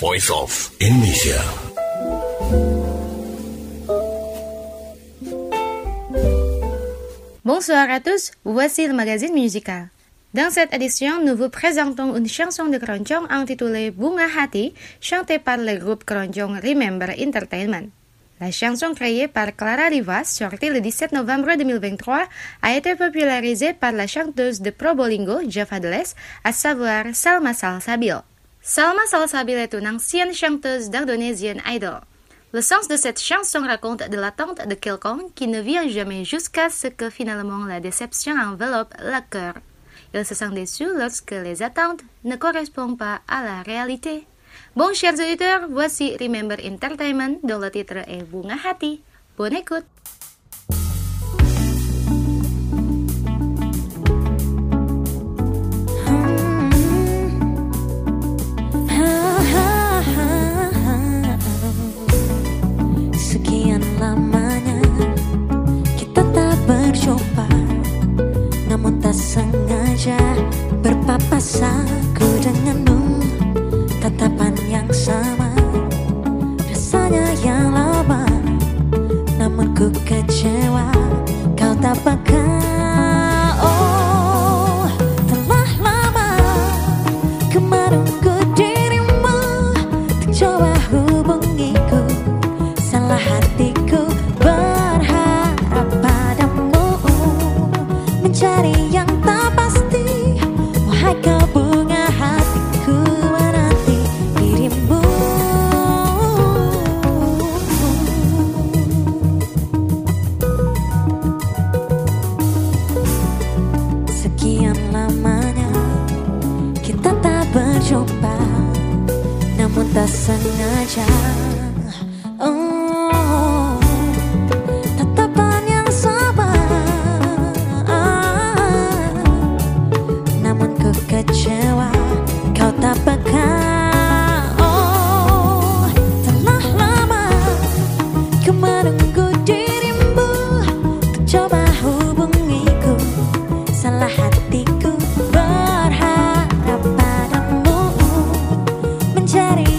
voice of Indonesia. Bonsoir à tous, voici le magazine musical. Dans cette édition, nous vous présentons une chanson de Keroncong intitulée Bunga Hati, chantée par le groupe Keroncong Remember Entertainment. La chanson créée par Clara Rivas, sortie le 17 novembre 2023, a été popularisée par la chanteuse de Probolinggo, Java de l'Est, à savoir Salma Salsabil. Salma Salsabil est une ancienne chanteuse d'Indonesian Idol. Le sens de cette chanson raconte de l'attente de quelqu'un qui ne vient jamais jusqu'à ce que finalement la déception enveloppe le cœur. Il se sent déçu lorsque les attentes ne correspondent pas à la réalité. Bon, chers auditeurs, voici Remember Entertainment dont le titre est Bunga Hati. Bonne écoute! Sekian lamanya kita tak berjumpa, namun tak sengaja berpapasan ku denganmu. Tatapan yang sama, rasanya yang lama, namun ku kecewa, kau tak peka. Oh, telah lama ku menunggu dirimu, tak coba hubungiku, salah hatiku berharap padamu, mencari yang tak pasti, wahai kau bunga hatiku. Berjumpa, namun tak sengaja. Oh, tatapan yang sama, namun ku kecewa, kau tak peka. Oh, telah lama ku menunggu dirimu, ku coba hubungiku, salah hatiku berharap padamu, mencari